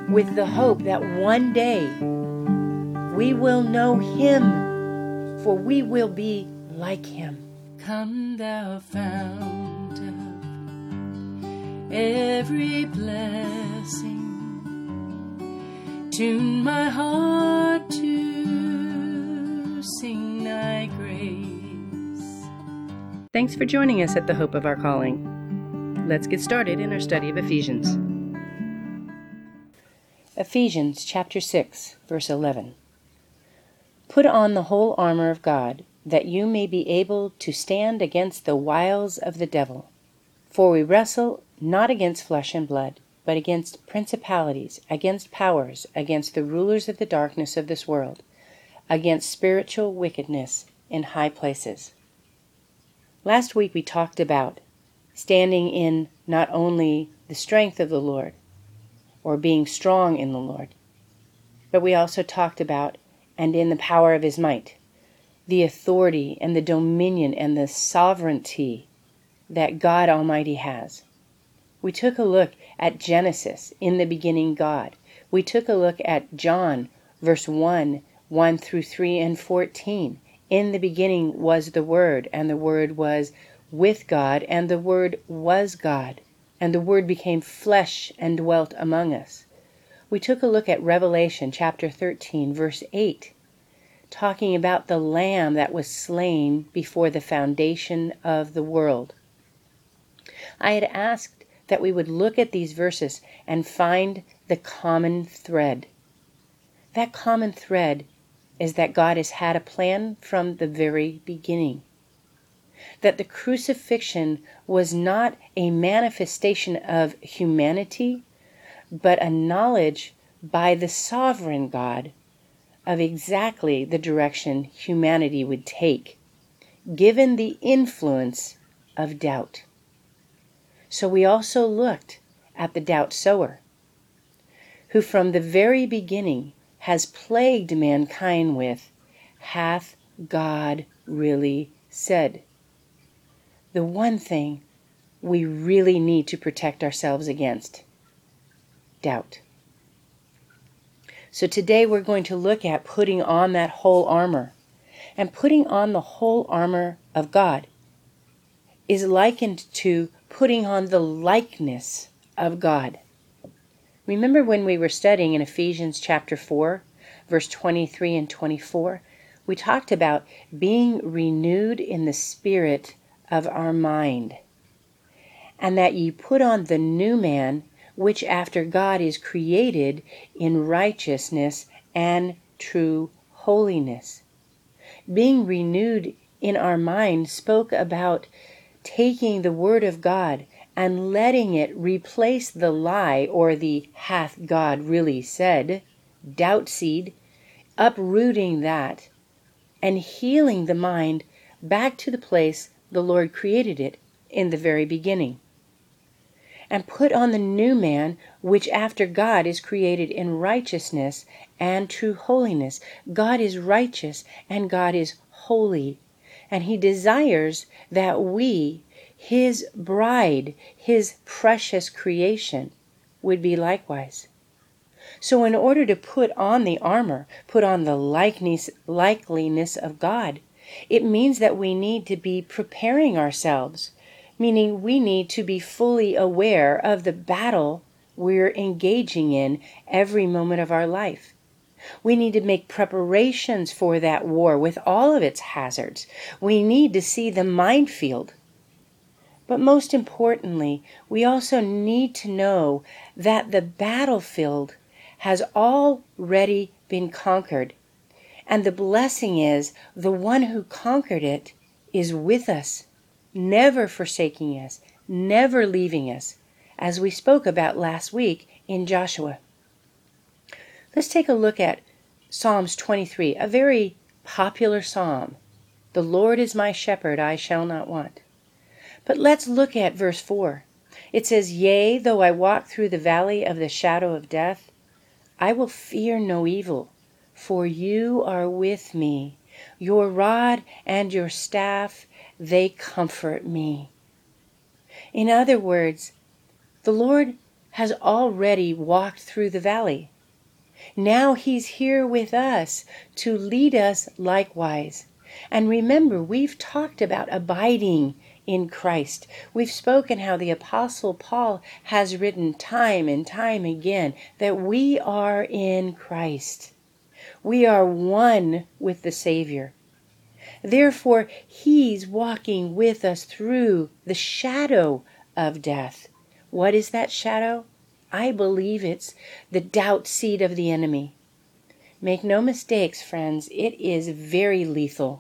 with the hope that one day we will know Him, for we will be like Him. Come thou fount of every blessing, tune my heart to sing thy grace. Thanks for joining us at the Hope of Our Calling. Let's get started in our study of Ephesians. Ephesians chapter 6, verse 11. Put on the whole armor of God, that you may be able to stand against the wiles of the devil. For we wrestle not against flesh and blood, but against principalities, against powers, against the rulers of the darkness of this world, against spiritual wickedness in high places. Last week we talked about standing in not only the strength of the Lord, or being strong in the Lord, but we also talked about and in the power of His might, the authority and the dominion and the sovereignty that God Almighty has. We took a look at Genesis, in the beginning God. We took a look at John, verse 1 through 3 and 14. In the beginning was the Word, and the Word was with God, and the Word was God, and the Word became flesh and dwelt among us. We took a look at Revelation chapter 13, verse 8, talking about the Lamb that was slain before the foundation of the world. I had asked that we would look at these verses and find the common thread. That common thread is that God has had a plan from the very beginning. That the crucifixion was not a manifestation of humanity, but a knowledge by the sovereign God of exactly the direction humanity would take, given the influence of doubt. So we also looked at the doubt sower, who from the very beginning has plagued mankind with, hath God really said? The one thing we really need to protect ourselves against: doubt. So today we're going to look at putting on that whole armor. And putting on the whole armor of God is likened to putting on the likeness of God. Remember when we were studying in Ephesians chapter 4, verse 23 and 24, we talked about being renewed in the spirit of our mind, and that ye put on the new man, which after God is created in righteousness and true holiness. Being renewed in our mind spoke about taking the Word of God and letting it replace the lie, or the hath God really said, doubt seed, uprooting that and healing the mind back to the place the Lord created it in the very beginning. And put on the new man, which after God is created in righteousness and true holiness. God is righteous and God is holy, and He desires that we, His bride, His precious creation, would be likewise. So in order to put on the armor, put on the likeliness of God, it means that we need to be preparing ourselves, meaning we need to be fully aware of the battle we're engaging in every moment of our life. We need to make preparations for that war with all of its hazards. We need to see the minefield. But most importantly, we also need to know that the battlefield has already been conquered. And the blessing is the one who conquered it is with us, never forsaking us, never leaving us, as we spoke about last week in Joshua. Let's take a look at Psalms 23, a very popular psalm. The Lord is my shepherd, I shall not want. But let's look at verse 4. It says, Yea, though I walk through the valley of the shadow of death, I will fear no evil, for you are with me. Your rod and your staff, they comfort me. In other words, the Lord has already walked through the valley. Now he's here with us to lead us likewise. And remember, we've talked about abiding in Christ. We've spoken how the Apostle Paul has written time and time again that we are in Christ. We are one with the Savior. Therefore, he's walking with us through the shadow of death. What is that shadow? I believe it's the doubt seed of the enemy. Make no mistakes, friends, it is very lethal.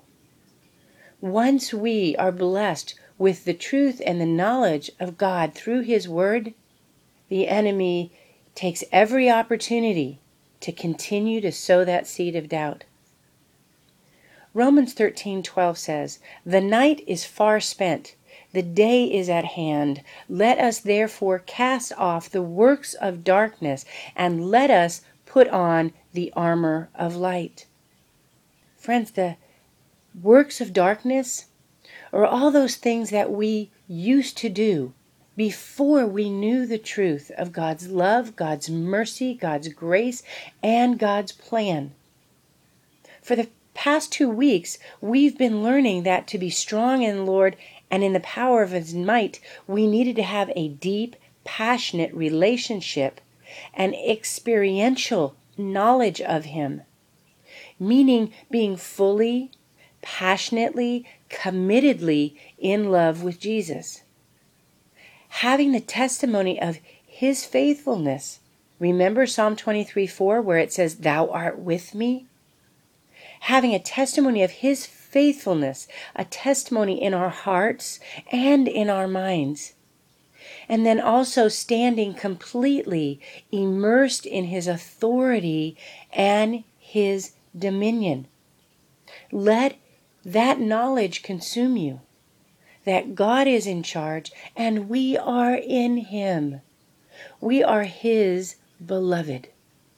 Once we are blessed with the truth and the knowledge of God through His Word, the enemy takes every opportunity to continue to sow that seed of doubt. Romans 13:12 says, "The night is far spent, the day is at hand. Let us therefore cast off the works of darkness, and let us put on the armor of light." Friends, the works of darkness are all those things that we used to do before we knew the truth of God's love, God's mercy, God's grace, and God's plan. For the past 2 weeks, we've been learning that to be strong in the Lord and in the power of His might, we needed to have a deep, passionate relationship and experiential knowledge of Him, meaning being fully, passionately, committedly in love with Jesus. Having the testimony of His faithfulness. Remember Psalm 23:4 where it says, "Thou art with me"? Having a testimony of His faithfulness, a testimony in our hearts and in our minds. And then also standing completely immersed in His authority and His dominion. Let that knowledge consume you, that God is in charge and we are in Him. We are His beloved.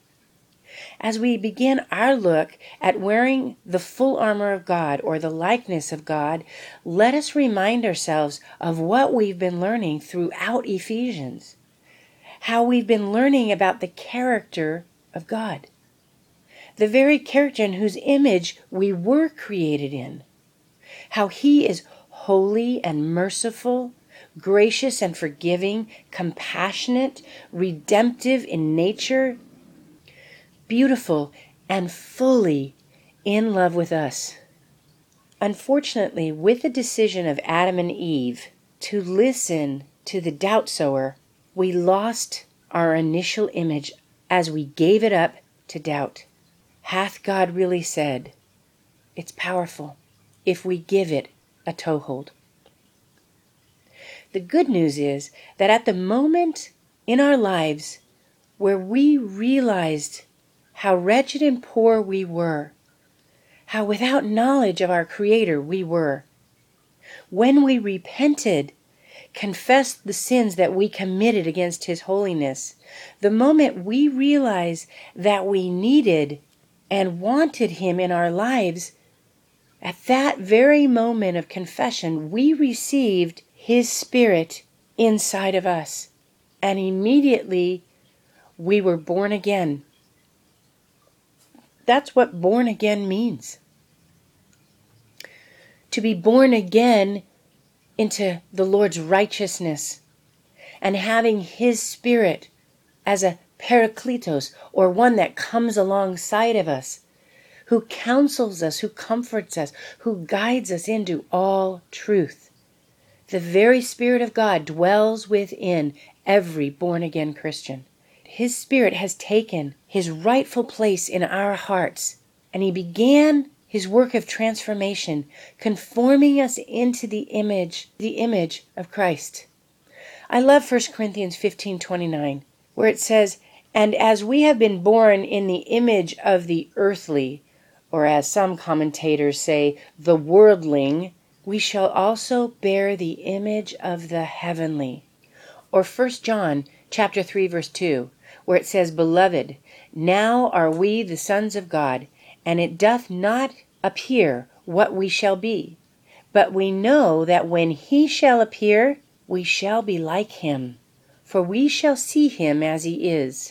As we begin our look at wearing the full armor of God or the likeness of God, let us remind ourselves of what we've been learning throughout Ephesians. How we've been learning about the character of God. The very character in whose image we were created in. How He is holy and merciful, gracious and forgiving, compassionate, redemptive in nature, beautiful, and fully in love with us. Unfortunately, with the decision of Adam and Eve to listen to the doubt sower, we lost our initial image as we gave it up to doubt. Hath God really said? It's powerful if we give it a toehold. The good news is that at the moment in our lives where we realized how wretched and poor we were, how without knowledge of our Creator we were, when we repented, confessed the sins that we committed against His holiness, the moment we realized that we needed and wanted Him in our lives, at that very moment of confession, we received His Spirit inside of us, and immediately we were born again. That's what born again means. To be born again into the Lord's righteousness and having His Spirit as a parakletos, or one that comes alongside of us, who counsels us, who comforts us, who guides us into all truth. The very Spirit of God dwells within every born-again Christian. His Spirit has taken His rightful place in our hearts, and He began His work of transformation, conforming us into the image of Christ. I love 1 Corinthians 15:29, where it says, "And as we have been born in the image of the earthly," or as some commentators say, the worldling, "we shall also bear the image of the heavenly." Or 1 John chapter 3, verse 2, where it says, "Beloved, now are we the sons of God, and it doth not appear what we shall be. But we know that when He shall appear, we shall be like Him. for we shall see him as he is.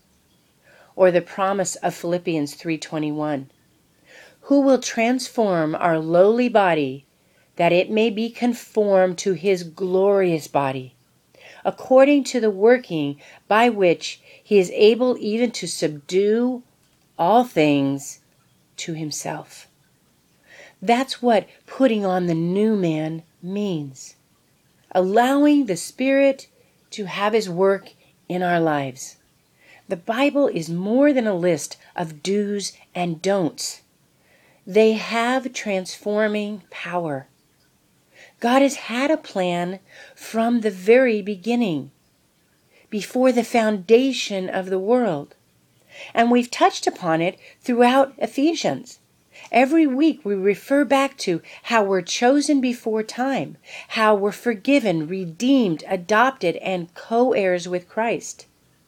Or the promise of Philippians 3:21, who will transform our lowly body, that it may be conformed to his glorious body, according to the working by which he is able even to subdue all things to himself. That's what putting on the new man means. Allowing the Spirit to have his work in our lives. The Bible is more than a list of do's and don'ts. They have transforming power. God has had a plan from the very beginning, before the foundation of the world. And we've touched upon it throughout Ephesians. Every week we refer back to how we're chosen before time, how we're forgiven, redeemed, adopted, and co-heirs with Christ.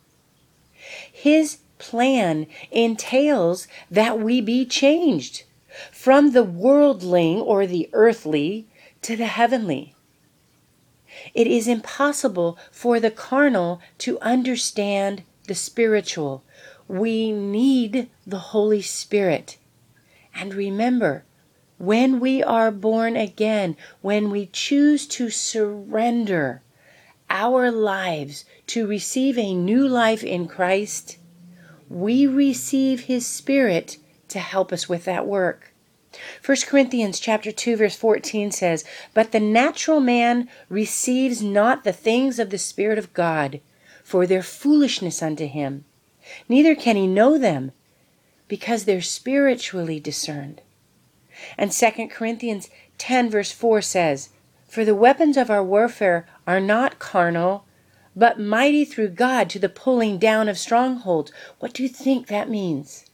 His plan entails that we be changed from the worldling or the earthly to the heavenly. It is impossible for the carnal to understand the spiritual. We need the Holy Spirit. And remember, when we are born again, when we choose to surrender our lives to receive a new life in Christ, we receive his Spirit to help us with that work. 1 Corinthians chapter 2 verse 14 says, but the natural man receives not the things of the Spirit of God, for their foolishness unto him. Neither can he know them, because they're spiritually discerned. And 2 Corinthians 10 verse 4 says, for the weapons of our warfare are not carnal, but mighty through God to the pulling down of strongholds. What do you think that means?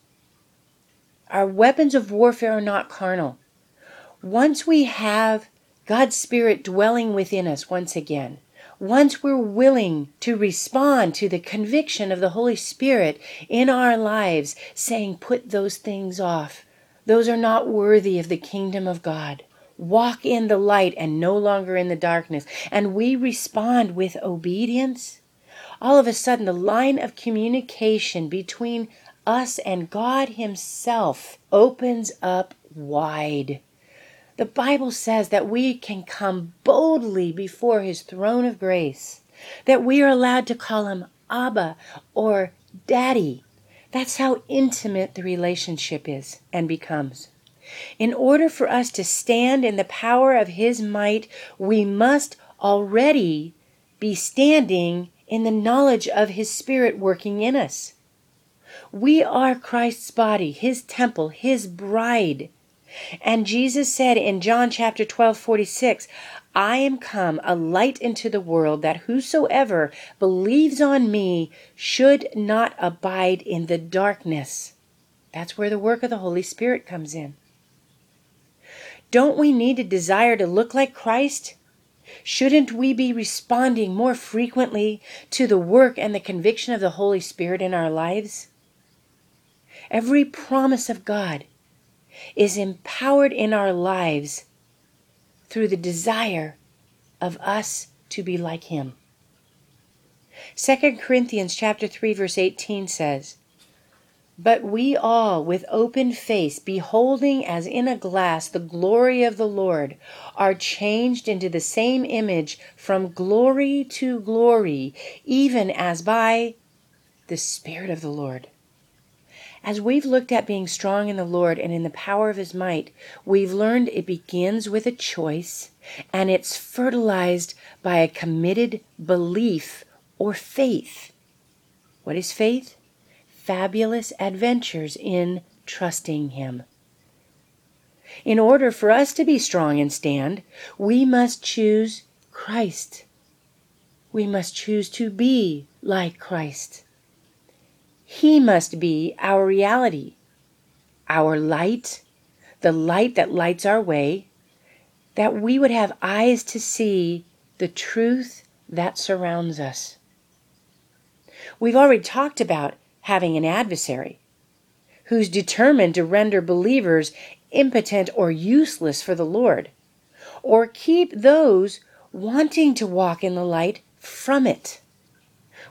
Our weapons of warfare are not carnal. Once we have God's Spirit dwelling within us once again, once we're willing to respond to the conviction of the Holy Spirit in our lives, saying, put those things off. Those are not worthy of the kingdom of God. Walk in the light and no longer in the darkness. And we respond with obedience. All of a sudden, the line of communication between us and God himself opens up wide. The Bible says that we can come boldly before his throne of grace, that we are allowed to call him Abba or Daddy. That's how intimate the relationship is and becomes. In order for us to stand in the power of his might, we must already be standing in the knowledge of his Spirit working in us. We are Christ's body, his temple, his bride. And Jesus said in John chapter 12:46, I am come a light into the world, that whosoever believes on me should not abide in the darkness. That's where the work of the Holy Spirit comes in. Don't we need a desire to look like Christ? Shouldn't we be responding more frequently to the work and the conviction of the Holy Spirit in our lives? Every promise of God is empowered in our lives through the desire of us to be like him. 2 Corinthians chapter 3 verse 18 says, but we all with open face, beholding as in a glass the glory of the Lord, are changed into the same image from glory to glory, even as by the Spirit of the Lord. As we've looked at being strong in the Lord and in the power of his might, we've learned it begins with a choice, and it's fertilized by a committed belief or faith. What is faith? Fabulous adventures in trusting him. In order for us to be strong and stand, we must choose Christ. We must choose to be like Christ. He must be our reality, our light, the light that lights our way, that we would have eyes to see the truth that surrounds us. We've already talked about having an adversary who's determined to render believers impotent or useless for the Lord, or keep those wanting to walk in the light from it.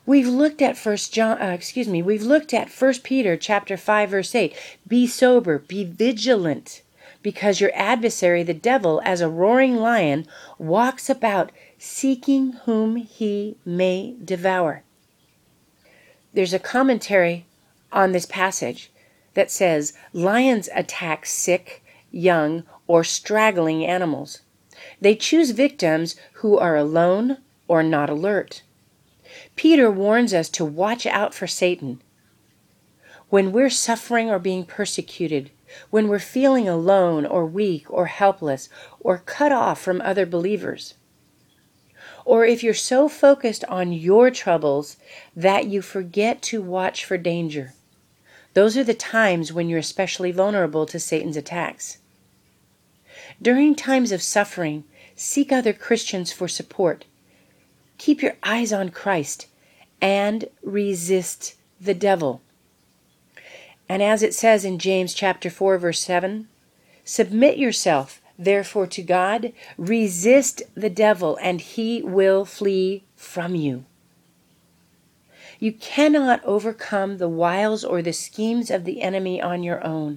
We've looked at we've looked at 1 Peter chapter 5 verse 8. Be sober, be vigilant, because your adversary the devil, as a roaring lion, walks about seeking whom he may devour. There's a commentary on this passage that says lions attack sick, young, or straggling animals. They choose victims who are alone or not alert. Peter warns us to watch out for Satan. When we're suffering or being persecuted, when we're feeling alone or weak or helpless or cut off from other believers, or if you're so focused on your troubles that you forget to watch for danger, those are the times when you're especially vulnerable to Satan's attacks. During times of suffering, seek other Christians for support. Keep your eyes on Christ and resist the devil. And as it says in James chapter 4 verse 7, submit yourself therefore to God, resist the devil, and he will flee from you. You cannot overcome the wiles or the schemes of the enemy on your own.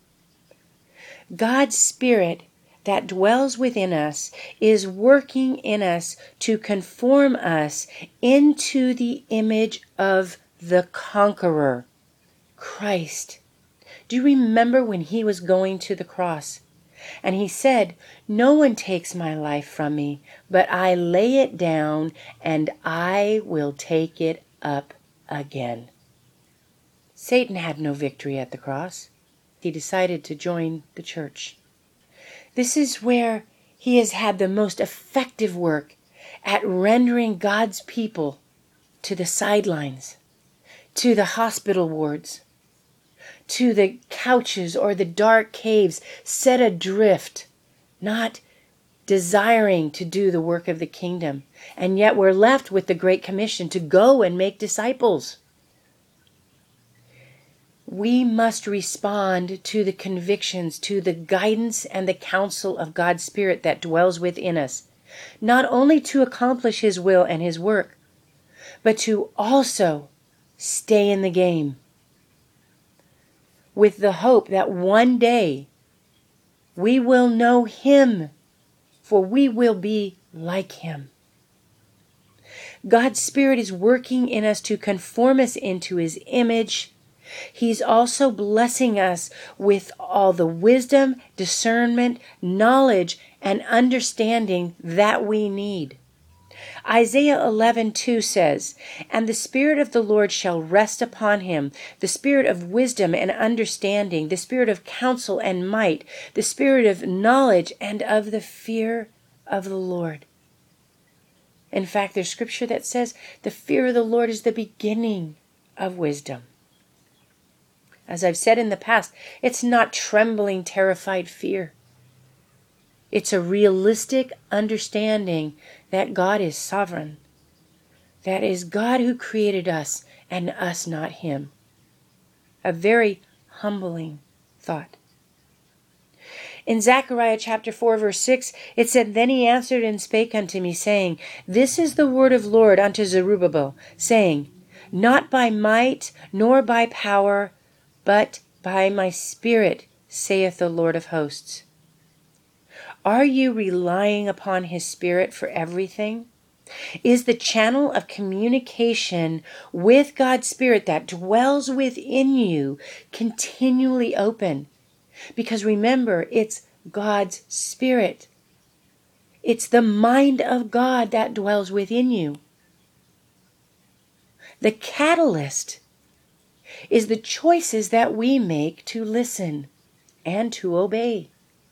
God's Spirit that dwells within us is working in us to conform us into the image of the conqueror, Christ. Do you remember when he was going to the cross? And he said, no one takes my life from me, but I lay it down and I will take it up again. Satan had no victory at the cross. He decided to join the church. This is where he has had the most effective work at rendering God's people to the sidelines, to the hospital wards, to the couches or the dark caves, set adrift, not desiring to do the work of the kingdom. And yet we're left with the Great Commission to go and make disciples. We must respond to the convictions, to the guidance and the counsel of God's Spirit that dwells within us, not only to accomplish his will and his work, but to also stay in the game, with the hope that one day we will know him, for we will be like him. God's Spirit is working in us to conform us into his image. He's also blessing us with all the wisdom, discernment, knowledge, and understanding that we need. Isaiah 11:2 says, and the Spirit of the Lord shall rest upon him, the Spirit of wisdom and understanding, the Spirit of counsel and might, the Spirit of knowledge and of the fear of the Lord. In fact, there's scripture that says the fear of the Lord is the beginning of wisdom. As I've said in the past, it's not trembling, terrified fear. It's a realistic understanding that God is sovereign. That is God who created us and us not him. A very humbling thought. In Zechariah chapter 4 verse 6, it said, then he answered and spake unto me, saying, this is the word of Lord unto Zerubbabel, saying, not by might nor by power, but by my Spirit, saith the Lord of hosts. Are you relying upon his Spirit for everything? Is the channel of communication with God's Spirit that dwells within you continually open? Because remember, it's God's Spirit. It's the mind of God that dwells within you. The catalyst is the choices that we make to listen and to obey.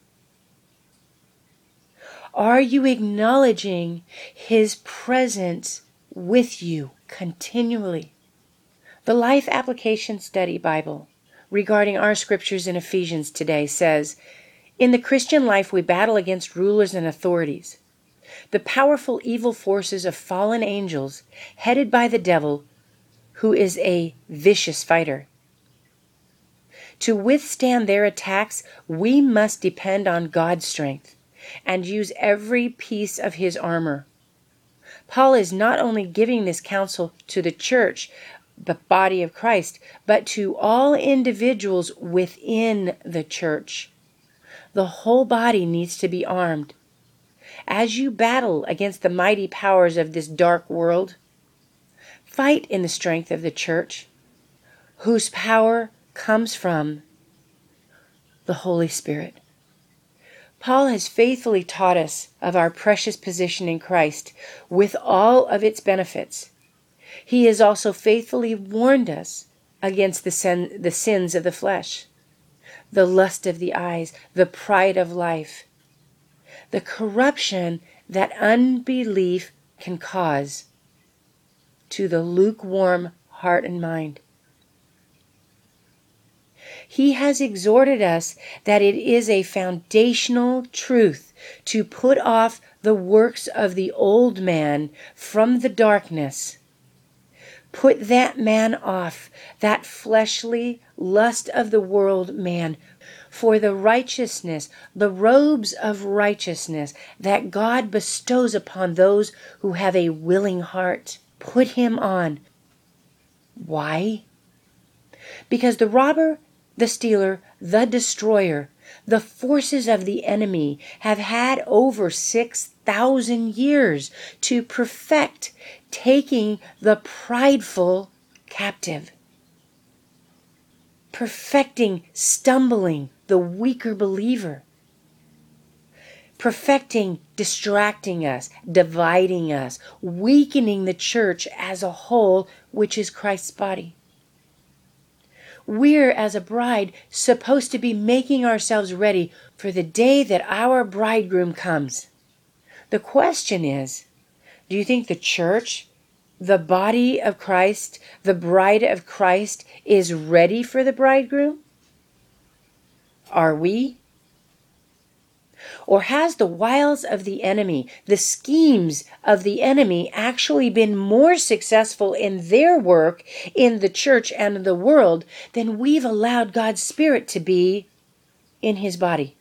Are you acknowledging his presence with you continually? The Life Application Study Bible regarding our scriptures in Ephesians today says, in the Christian life we battle against rulers and authorities, the powerful evil forces of fallen angels headed by the devil, who is a vicious fighter. To withstand their attacks, we must depend on God's strength and use every piece of his armor. Paul is not only giving this counsel to the church, the body of Christ, but to all individuals within the church. The whole body needs to be armed. As you battle against the mighty powers of this dark world, fight in the strength of the church, whose power comes from the Holy Spirit. Paul has faithfully taught us of our precious position in Christ with all of its benefits. He has also faithfully warned us against the sins of the flesh, the lust of the eyes, the pride of life, the corruption that unbelief can cause to the lukewarm heart and mind. He has exhorted us that it is a foundational truth to put off the works of the old man from the darkness. Put that man off, that fleshly lust of the world man, for the righteousness, the robes of righteousness that God bestows upon those who have a willing heart. Put him on. Why? Because the robber, the stealer, the destroyer, the forces of the enemy have had over 6,000 years to perfect taking the prideful captive, perfecting stumbling the weaker believer, perfecting distracting us, dividing us, weakening the church as a whole, which is Christ's body. We're, as a bride, supposed to be making ourselves ready for the day that our bridegroom comes. The question is, do you think the church, the body of Christ, the bride of Christ, is ready for the bridegroom? Are we? Or has the wiles of the enemy, the schemes of the enemy, actually been more successful in their work in the church and the world than we've allowed God's Spirit to be in his body?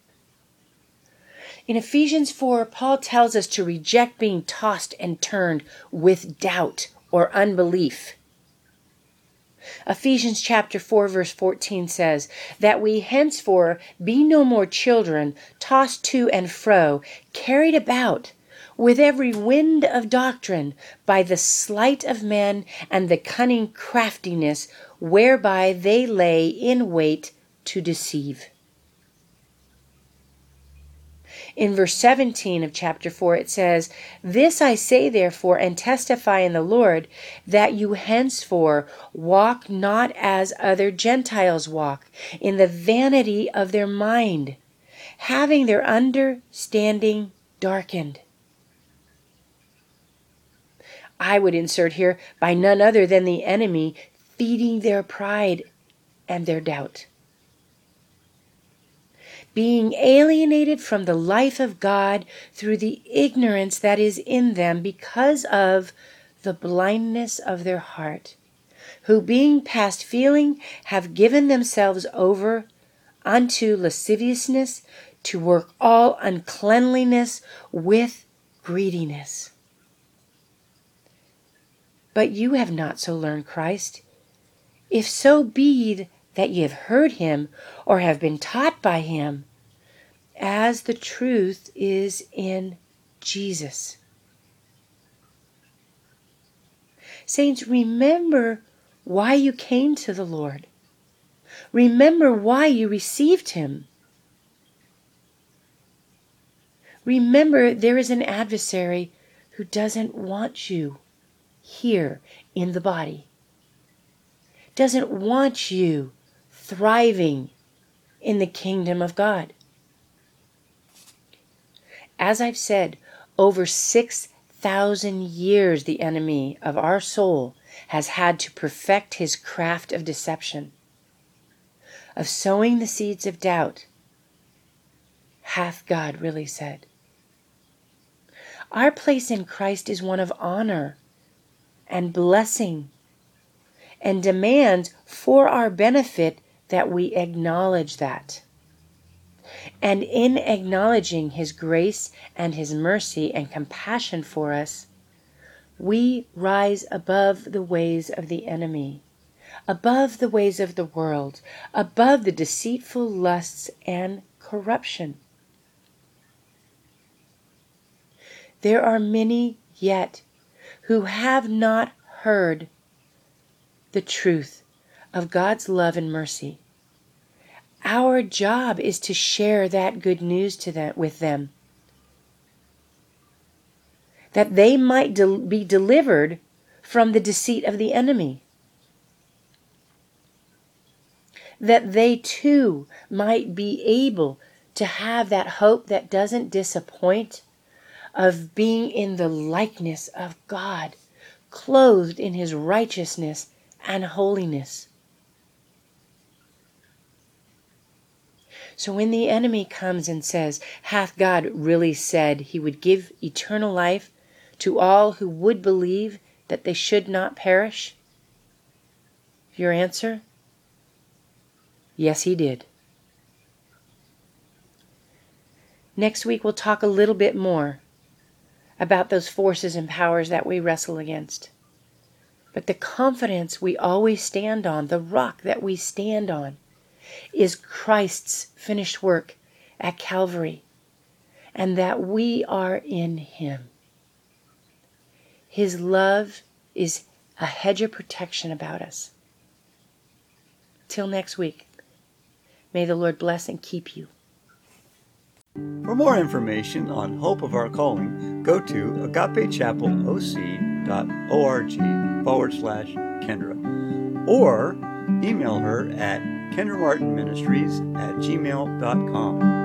In Ephesians 4, Paul tells us to reject being tossed and turned with doubt or unbelief. Ephesians chapter 4 verse 14 says, that we henceforth be no more children, tossed to and fro, carried about with every wind of doctrine by the sleight of men and the cunning craftiness whereby they lay in wait to deceive. In verse 17 of chapter 4 it says, this I say therefore and testify in the Lord, that you henceforth walk not as other Gentiles walk, in the vanity of their mind, having their understanding darkened. I would insert here, by none other than the enemy feeding their pride and their doubt. Being alienated from the life of God through the ignorance that is in them because of the blindness of their heart, who being past feeling have given themselves over unto lasciviousness, to work all uncleanliness with greediness. But you have not so learned Christ, if so be that ye have heard him, or have been taught by him, as the truth is in Jesus. Saints, remember why you came to the Lord. Remember why you received him. Remember, there is an adversary who doesn't want you here in the body, doesn't want you thriving in the kingdom of God. As I've said, over 6,000 years the enemy of our soul has had to perfect his craft of deception, of sowing the seeds of doubt. Hath God really said? Our place in Christ is one of honor and blessing, and demands for our benefit that we acknowledge that. And in acknowledging his grace and his mercy and compassion for us, we rise above the ways of the enemy, above the ways of the world, above the deceitful lusts and corruption. There are many yet who have not heard the truth of God's love and mercy. Our job is to share that good news with them, that they might be delivered from the deceit of the enemy, that they too might be able to have that hope that doesn't disappoint, of being in the likeness of God, clothed in his righteousness and holiness. So when the enemy comes and says, hath God really said he would give eternal life to all who would believe that they should not perish? Your answer? Yes, he did. Next week we'll talk a little bit more about those forces and powers that we wrestle against. But the confidence we always stand on, the rock that we stand on, is Christ's finished work at Calvary, and that we are in him. His love is a hedge of protection about us. Till next week, may the Lord bless and keep you. For more information on Hope of Our Calling, go to agapechapelOC.org/Kendra or email her at kendramartinministries@gmail.com.